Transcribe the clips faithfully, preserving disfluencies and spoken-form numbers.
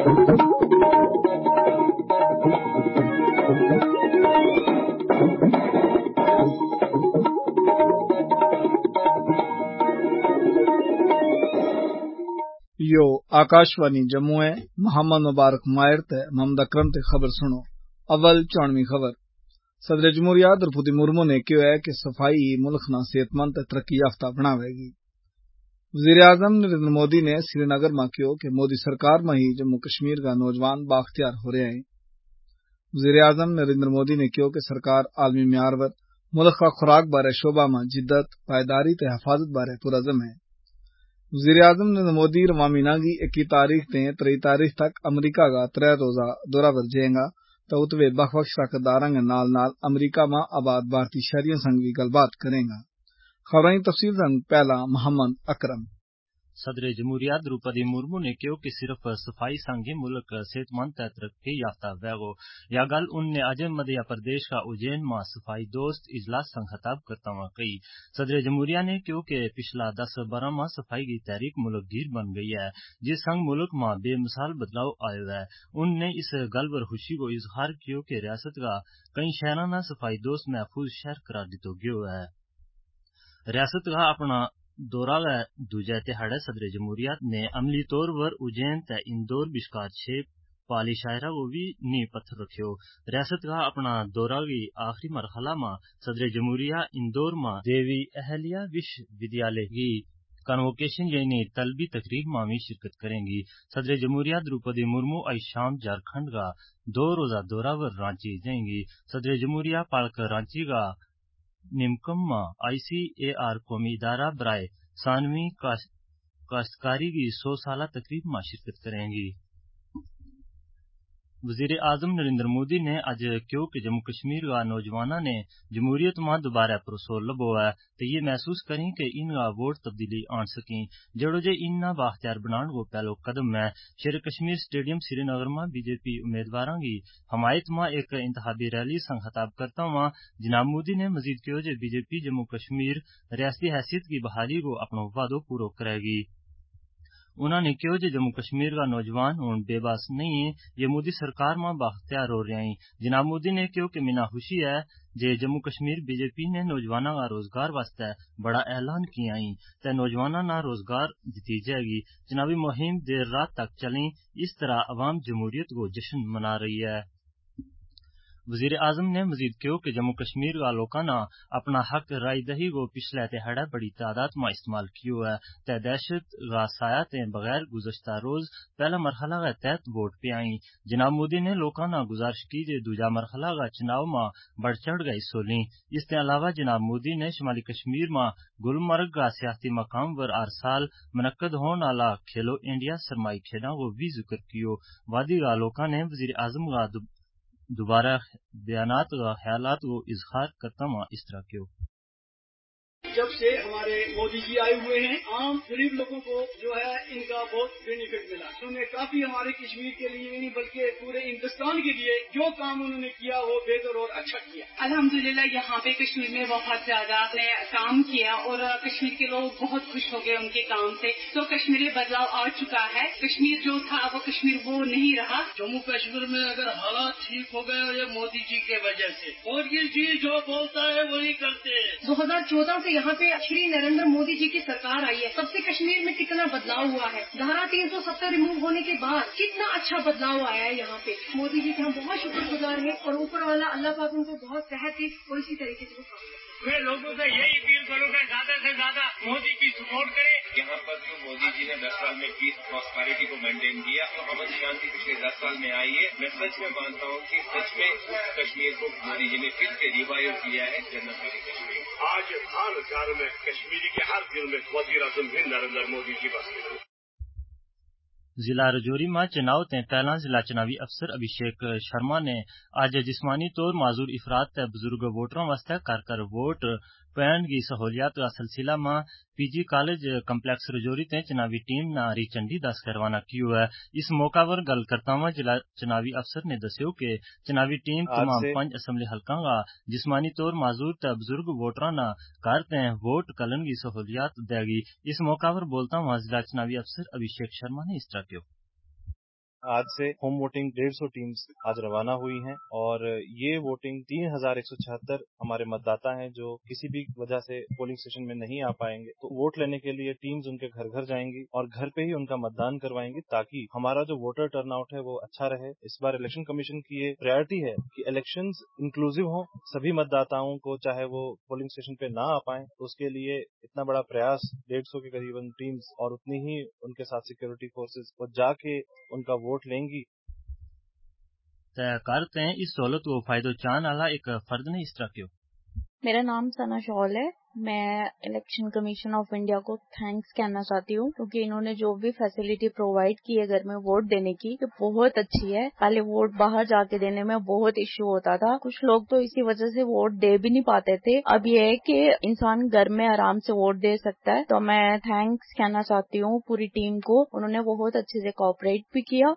यो आकाशवाणी जम्मू है। मोहम्मद मुबारक मायर ते मोहम्मद अकरम ते खबर सुनो। अव्वल चौनवी खबर। सदर जमहूरिया द्रौपदी मुर्मू ने कहा है कि सफाई मुल्क ना सेहतमंद ते तरक्की याफ्ता बनावेगी। वजीर आजम नरेंद्र मोदी ने श्रीनगर में कहा कि मोदी सरकार में ही जम्मू कश्मीर का नौजवान बाख्तियार हो रहे हैं। वजीर आजम नरेंद्र मोदी ने कहा कि सरकार आलमी म्यार पर मुल्क का खुराक बारे शोबा में जिद्दत पायदारी ते हिफाजत बारे पुरज़म है। वजीर आजम नरेंद्र मोदी रवां महीना की इक्की तारीख ते त्रई तारीख तक अमरीका का त्रै रोजा दौरा पर जाएगा तो उत्वे बख बख शराकतदारां के नाल नाल अमरीका में आबाद भारतीय शहरियों संग भी गलबात करेगा। खबरें की तफसील संग पहला मोहम्मद अकरम। सदर जमहूरिया द्रौपदी मुर्मू ने कहा कि सिर्फ सफाई संग ही मुल्क सेहतमंद ते तरक्की याफ्ता वेगो। यह गल उनने आज मध्य प्रदेश का उज्जैन में सफाई दोस्त इजलास संग खिताब करता हुआ कही। सदर जमहूरिया ने कहा कि पिछला दस बारह माह सफाई की तहरीक मुल्क गिर बन गई है, जिस संग मुल्क में बेमिसाल बदलाव आयो है। उनने इस गल पर खुशी को इजहार किया कि रियासत का कई शहरों ना सफाई दोस्त महफूज शहर करार दितो गयो है। रियासत का अपना दौरा व दूजा तिहाड़े सदर जमहूरिया ने अमली तौर पर उज्जैन ते इंदौर बिश्कार छे पाली शायरा को भी नींव पत्थर रखियो। रियासत का अपना दौरा की आखिरी मरहला में सदर जमहूरिया इंदौर में देवी अहलिया विश्वविद्यालय की कन्वोकेशन यानी तलबी तकरीब में भी शिरकत करेंगी। सदर जमहूरिया द्रौपदी मुर्मू आज शाम झारखंड का दो रोजा दौरा पर रांची जाएंगी। सदर जमहूरिया पालक रांची का निमकम में आईसीएआर कौमी इदारा बराए सानवी काश्तकारी की सौ साल तकरीब में शिरकत करेंगी। वजीर आजम नरेंद्र मोदी ने आज कहा कि जम्मू कश्मीर का नौजवानों ने जमहूरियत में दोबारा भरोसा लबो है तो ये महसूस करें कि इनका वोट तब्दीली आन सकें, जड़ो जे इन्ना बाख्तियार बनाने को पहलो कदम है। शेर कश्मीर स्टेडियम श्रीनगर में बीजेपी उम्मीदवारों की हमायत में एक इंतखाबी रैली संग खिताब करता हुआ जनाब मोदी ने मजीद कहा कि बीजेपी जम्मू कश्मीर रियासती हैसियत की बहाली को अपना वादो पूरा करेगी। उन्होंने कहा कि जम्मू कश्मीर का नौजवान हुण बेबस नहीं है, ये मोदी सरकार में बाख्तियार हो रहे हैं। जनाब मोदी ने कहा कि मिना खुशी है जे जम्मू कश्मीर बीजेपी ने नौजवानों का रोजगार वास्ते बड़ा ऐलान किया है ते नौजवानों ना रोजगार दी जाएगी। चुनावी मुहिम देर रात तक चली, इस तरह अवाम जमहूरियत को जश्न मना रही है। वजीर आजम ने मजीद कहा कि जम्मू कश्मीर का लोगों ने अपना हक राय दही को पिछले तिहाड़े बड़ी तादाद में इस्तेमाल किया है ते दहशत का साया ते बगैर गुज़श्ता रोज पहला मरहला के तहत वोट पे आई। जनाब मोदी ने लोगों ने गुजारिश की कि दूजा मरहला का चुनाव में बढ़ चढ़ गए हिस्सों लें। इसके अलावा जनाब मोदी ने शुमाली कश्मीर में गुलमर्ग का सियासी मकाम पर हर साल मुनक्कद होने वाला खेलो इंडिया सरमाई खेलों को भी जिक्र किया। वादी का लोगों ने वजीर आजम का दोबारा बयानात व ख्यालात को इजहार करता हुआ इस तरह किया। जब से हमारे मोदी जी आए हुए हैं, आम गरीब लोगों को जो है इनका बहुत बेनिफिट मिला। उन्होंने काफी हमारे कश्मीर के लिए नहीं बल्कि पूरे हिंदुस्तान के लिए जो काम उन्होंने किया वो बेहतर और अच्छा किया। अल्हम्दुलिल्लाह यहाँ पे कश्मीर में बहुत ज्यादा ने काम किया और कश्मीर के लोग बहुत खुश हो गए उनके काम से। तो कश्मीर में बदलाव आ चुका है। कश्मीर जो था वो कश्मीर वो नहीं रहा। जम्मू कश्मीर में अगर हालात ठीक हो गए ये मोदी जी के वजह से, मोदी जी जो बोलता है वही करते हैं। दो हजार चौदह से यहाँ पे श्री नरेंद्र मोदी जी की सरकार आई है, सबसे कश्मीर में कितना बदलाव हुआ है। धारा तीन सौ सत्तर रिमूव होने के बाद कितना अच्छा बदलाव आया है यहाँ पे। मोदी जी के हम बहुत शुक्रगुजार हैं और ऊपर वाला अल्लाह पाक उनको बहुत सेहत दे और इसी तरीके से वो काम करें। मैं लोगों से यही अपील करूँगा ज्यादा से ज्यादा मोदी की सपोर्ट करें। यहाँ पर जो मोदी जी ने दस साल में पीस प्रॉस्पेरिटी को मेंटेन किया तो अमन शांति पिछले दस साल में आई है। मैं सच में मानता हूँ कि सच में कश्मीर को मोदी जी ने फिर से रिवाइव किया है। जन्नत वाली कश्मीर आज हर घर में कश्मीरी के हर दिल में वजीर आजम भी नरेंद्र मोदी जी बस गए। जिला रजौरी में चुनाव ते पहला जिला चुनावी अफसर अभिषेक शर्मा ने आज जिस्मानी तौर माजूर इफराद ते बुजुर्ग वोटरों वास्ते कर कर वोट पैन की सहूलियात का सिलसिला में पीजी कॉलेज कम्प्लेक्स रजौरी ते चुनावी टीम ने हरी झंडी दस के रवाना किया है। इस मौका पर गल करता हुआ जिला चुनावी अफसर ने दस्यो कि चुनावी टीम तमाम पांच असम्बली हलकों का जिस्मानी तौर माजूर ते बुजुर्ग वोटरों ने घर ते वोट कलन की सहूलियात देगी। इस मौका पर बोलता हुआ जिला चुनावी अफसर अभिषेक शर्मा ने इस तरह किया। آج سے ہوم ووٹنگ ڈیڑھ سو ٹیمز آج روانہ ہوئی ہیں اور یہ ووٹنگ تین ہزار ایک سو چھہتر ہمارے متداتا ہیں جو کسی بھی وجہ سے پولنگ اسٹیشن میں نہیں آ پائیں گے، تو ووٹ لینے کے لیے ٹیمز ان کے گھر گھر جائیں گی اور گھر پہ ہی ان کا متدان کروائیں گی تاکہ ہمارا جو ووٹر ٹرن آؤٹ ہے وہ اچھا رہے۔ اس بار الیکشن کمیشن کی یہ پرائرٹی ہے کہ الیکشنز انکلوسیو ہوں، سبھی متداتاؤں کو چاہے وہ پولنگ اسٹیشن پہ نہ آ پائیں، تو اس کے لیے اتنا بڑا پریاس ڈیڑھ سو کے قریب ٹیمز اور اتنی ہی ان کے ساتھ سیکورٹی فورسز وہ جا کے ان کا ووٹ لیں گی۔ طے کرتے ہیں اس سہولت کو فائدہ چاہنے والا ایک فرد نے اس طرح کیوں۔ میرا نام ثنا شال ہے، میں الیکشن کمیشن آف انڈیا کو تھینکس کہنا چاہتی ہوں کیونکہ انہوں نے جو بھی فیسلٹی پرووائڈ کی ہے گھر میں ووٹ دینے کی یہ بہت اچھی ہے۔ پہلے ووٹ باہر جا کے دینے میں بہت ایشو ہوتا تھا، کچھ لوگ تو اسی وجہ سے ووٹ دے بھی نہیں پاتے تھے۔ اب یہ ہے کہ انسان گھر میں آرام سے ووٹ دے سکتا ہے، تو میں تھینکس کہنا چاہتی ہوں پوری ٹیم کو، انہوں نے بہت اچھے سے کوآپریٹ بھی کیا۔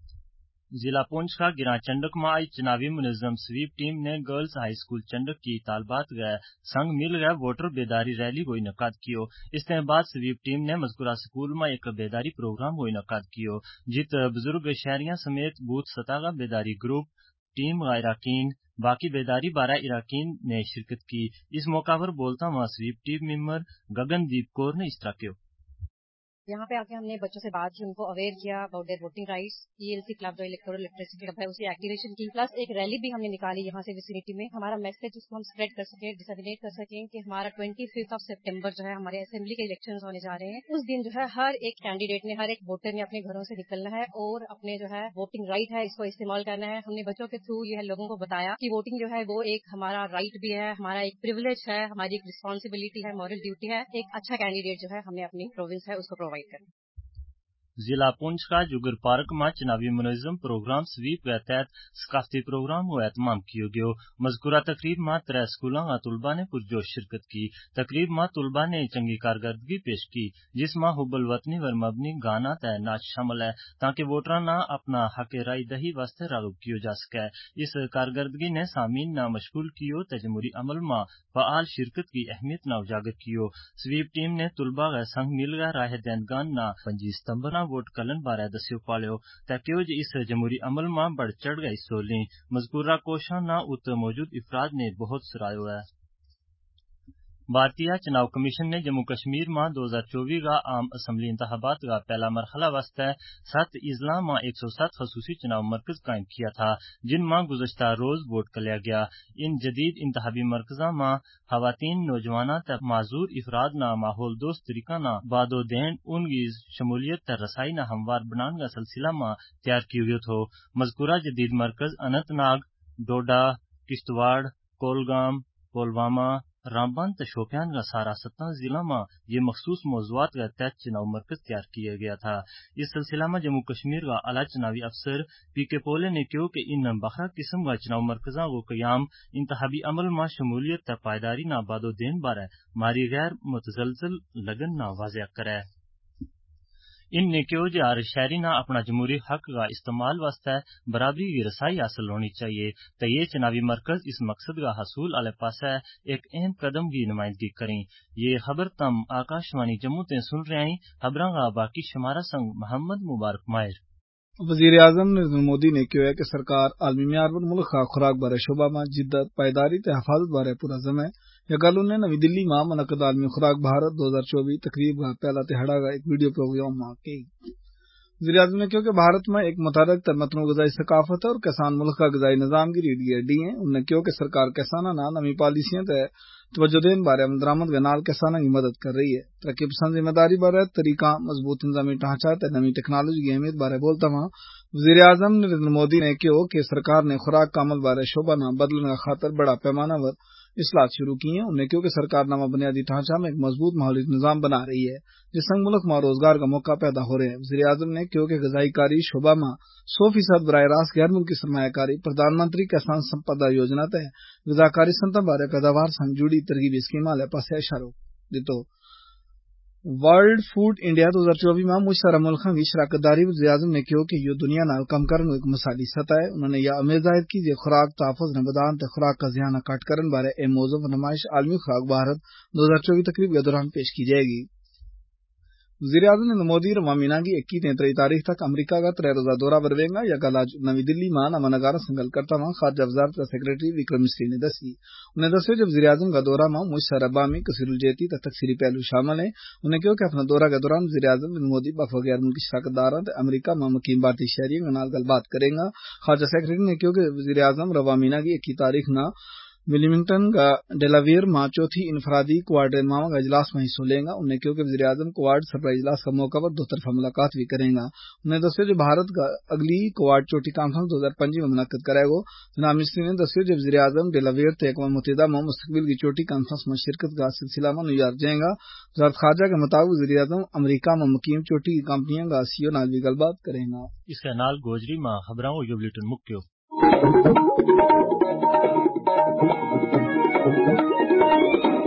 ضلع پونچھ کا گراں چنڈک میں آج چناوی منظم سویپ ٹیم نے گرلز ہائی اسکول چنڈک کی طالبات گئے سنگ مل گئے ووٹر بیداری ریلی کو انعقاد کیو۔ اس کے بعد سویپ ٹیم نے مذکورہ اسکول میں ایک بیداری پروگرام کو انعقاد کیو جت بزرگ شہریاں سمیت بوتھ سطح کا بیداری گروپ ٹیم اراکین باقی بیداری بارہ اراکین نے شرکت کی۔ اس موقع پر بولتا ہوا سویپ ٹیم ممبر گگن دیپ کور نے اس طرح کیو۔ یہاں پہ آ کے ہم نے بچوں سے بات کی، ان کو اویئر کیا about their voting rights, E L C club جو الیکٹورل لٹریسی کلب ہے اسی ایکٹیویشن کی، پلس ایک ریلی بھی ہم نے نکالی یہاں سے ویسینٹی میں۔ ہمارا میسج اس کو ہم اسپریڈ کر سکیں، ڈسیمینیٹ کر سکیں کہ ہمارا ٹوئنٹی ففتھ آف سپٹمبر جو ہے ہمارے اسمبلی کے الیکشن ہونے جا رہے ہیں۔ اس دن جو ہے ہر ایک کینڈیڈیٹ نے، ہر ایک ووٹر نے اپنے گھروں سے نکلنا ہے اور اپنے جو ہے ووٹنگ رائٹ ہے اس کو استعمال کرنا ہے۔ ہم نے بچوں کے تھرو یہ لوگوں کو بتایا کہ ووٹنگ جو ہے وہ ایک ہمارا رائٹ بھی ہے، ہمارا ایک پریولیج ہے، ہماری ایک رسپانسبلٹی ہے، مورل ڈیوٹی ہے، ایک اچھا کینڈیڈیٹ جو ہے ہمیں اپنی پروونس ہے اس کو پرووائڈ کرنا۔ ضلع پونچھ کا جگر پارک میں چناوی منظم پروگرام سویپ کے تحت ثقافتی پروگرام کو اہتمام کیا گیا۔ مذکورہ تقریب میں ترے اسکولوں کا طلباء نے پرجوش شرکت کی۔ تقریب میں طلباء نے چنگی کارکردگی پیش کی جس میں حب الوطنی پر مبنی گانا تے ناچ شامل ہے تاکہ ووٹراں نہ اپنا حق رائے دہی واسطے راغب کیا جا سکے۔ اس کارکردگی نے سامعین نہ مشغول کیو تے جمہوری عمل میں فعال شرکت کی اہمیت نہ اجاگر کیو۔ سویپ ٹیم نے طلباء کے سنگ مل گئے راہ دہندگان نہ پنجی ستمبر ووٹ کلن بارے دسیو پالو تاکہ اس جمہوری عمل میں بڑھ چڑھ گئے حصہ لیں۔ مذکورہ کوشاں نہ ات موجود افراد نے بہت سراہا ہے۔ بھارتیہ چناؤ کمیشن نے جموں کشمیر میں دو ہزار چوبیس کا عام اسمبلی انتخابات کا پہلا مرحلہ واسطے سات اضلاع میں ایک سو سات خصوصی چناؤ مرکز قائم کیا تھا جن میں گزشتہ روز ووٹ کلیا گیا۔ ان جدید انتخابی مرکزوں میں خواتین، نوجوانوں تے معذور افراد نہ ماحول دوست طریقہ نہ بادو دین ان کی شمولیت تے رسائی نہ ہموار بنان کا سلسلہ میں تیار کیا گیا تھو۔ مذکورہ جدید مرکز اننت ناگ، ڈوڈا، کشتواڑ، کولگام، پلوامہ، رامبان تے شوپیان کا سارا ستہ ضلع میں یہ مخصوص موضوعات کے تحت چناؤ مرکز تیار کیا گیا تھا۔ اس سلسلہ میں جموں کشمیر کا اعلیٰ چناوی افسر پی کے پولے نے کہا کہ ان بخرا قسم کا چناؤ مرکزوں کو قیام انتخابی عمل میں شمولیت تے پائیداری نہ بادو دین بارے ماری غیر متزلزل لگن نہ واضح کرے۔ ان نے کہا کہ ہر شہری نہ اپنا جمہوری حق کا استعمال واسطے برابری کی رسائی حاصل ہونی چاہیے تو یہ چناوی مرکز اس مقصد کا حصول والے پاس ایک اہم قدم کی نمائندگی کریں۔ یہ خبر تم آکاشوانی جموں تے سن رہے ہیں۔ خبراں کا باقی شمارہ سنگ محمد مبارک ماہر۔ وزیر اعظم نریندر مودی نے کہا ہے کہ سرکار عالمی معیار پر ملک کا خوراک بارے شعبہ میں جدت پائیداری تے حفاظت بارے پورا ضم ہے۔ یہ گل انہیں نوی دلی میں منعقد عالمی خوراک بھارت دو ہزار چوبیس تقریب کا پہلا تہاڑا کا ایک ویڈیو پروگرام میں کی۔ وزیر اعظم نے کہا کہ بھارت میں ایک متحرک تر متنوع غذائی ثقافت ہے اور کسان ملک کا غذائی نظام کی ریڑھ کی ہڈی ہیں۔ انہوں نے کہا کہ سرکار کسانوں نہ نمی پالیسیاں تے توجہ دین بارے آمد درآمد کے نال کسانوں کی مدد کر رہی ہے۔ ترقی پسند ذمہ داری بارے طریقہ مضبوط انتظامی ڈھانچہ تے نمی ٹیکنالوجی کی اہمیت بارے بولتا ہوا وزیر اعظم نریندر مودی نے کہا کہ سرکار نے خوراک کا عمل بارے شعبہ نہ بدلنے کا خاطر بڑا پیمانہ پر اصلاحات شروع کی ہیں۔ انہوں نے کہا کہ سرکار نامہ بنیادی ڈھانچہ میں ایک مضبوط ماحولی نظام بنا رہی ہے جس سے ملک میں روزگار کا موقع پیدا ہو رہے ہیں۔ وزیر اعظم نے کہا کہ غذائی کاری شعبہ میں سو فیصد براہ راست غیر ملکی سرمایہ کاری پردھان منتری کسان سمپدا یوجنا تے غذا کاری صنعت بارے پیداوار سے جڑی ترغیبی اسکیم والے پاس اشارہ دیتو۔ ورلڈ فوڈ انڈیا دو ہزار چوبیس میں مشترکہ ملکوں کی شراکت داری وزیر اعظم نے کہا کہ یہ دنیا نال کم کرنے ایک مثالی سطح ہے۔ انہوں نے یہ امید ظاہر کی کہ خوراک تحفظ نے بدان تے خوراک کا ذہانہ کٹ کرنے بارے اے موضوع پر نمائش عالمی خوراک بھارت دو ہزار چوبیس تقریب کے دوران پیش کی جائے گی۔ वज़ीर-ए-आज़म नरेंद्र मोदी रवा मीना की इक्की ते त्रई तारीख तक अमरीका का त्रै रोजा दौरा बरवेगा या गल अज नवी दिल्ली मां नवानगारा संगल करता मां खारजा वजारत का सेक्रेटरी विक्रम मिस्री ने दसी। उन्हें दस्यो जब वज़ीर-ए-आज़म का दौरा मां मुयसर अब्बामी कसीरुल जेती ते तकसीरी पहलू शामिल है। उन्हें कहा कि अपने दौरा के दौरान वज़ीर-ए-आज़म नरेंद्र मोदी बख गैर मुल्की शराकतदारां ते अमरीका मां मुकीम भारतीय शहरियों के नाल गलबात करेगा। खारजा सेक्रेटरी ने कहा कि वज़ीर-ए-आज़म रवा मीना की इक्की तारीख न विलिंगटन का डेलावेयर मां चौथी इनफरादी क्वाड मामा का इजलास में हिस्सा लेगा। उन्हें कहा कि वज़ीर-ए-आज़म क्वाड सरबराह इजलास का मौका पर दो तरफा मुलाकात भी करेगा। उन्हें दस्यो जो भारत का अगली क्वाड चोटी कॉन्फ्रेंस दो हजार पंजी में मुनक्कद करेगा। जनाब मिस्री ने दस्यो जब वज़ीर-ए-आज़म डेलावेयर ते अक़वाम मुत्तहिदा में मुस्तकबिल की चोटी कॉन्फ्रेंस में शिरकत का सिलसिला में न्यूयॉर्क जाएगा। वज़ारत खारजा के मुताबिक वज़ीर-ए-आज़म अमरीका में मुकीम चोटी की कंपनियों का सीईओ नाल भी गलबात करेगा। इसके नाल गोजरी में खबरों यो बुलेटिन मुक्यो। Thank you.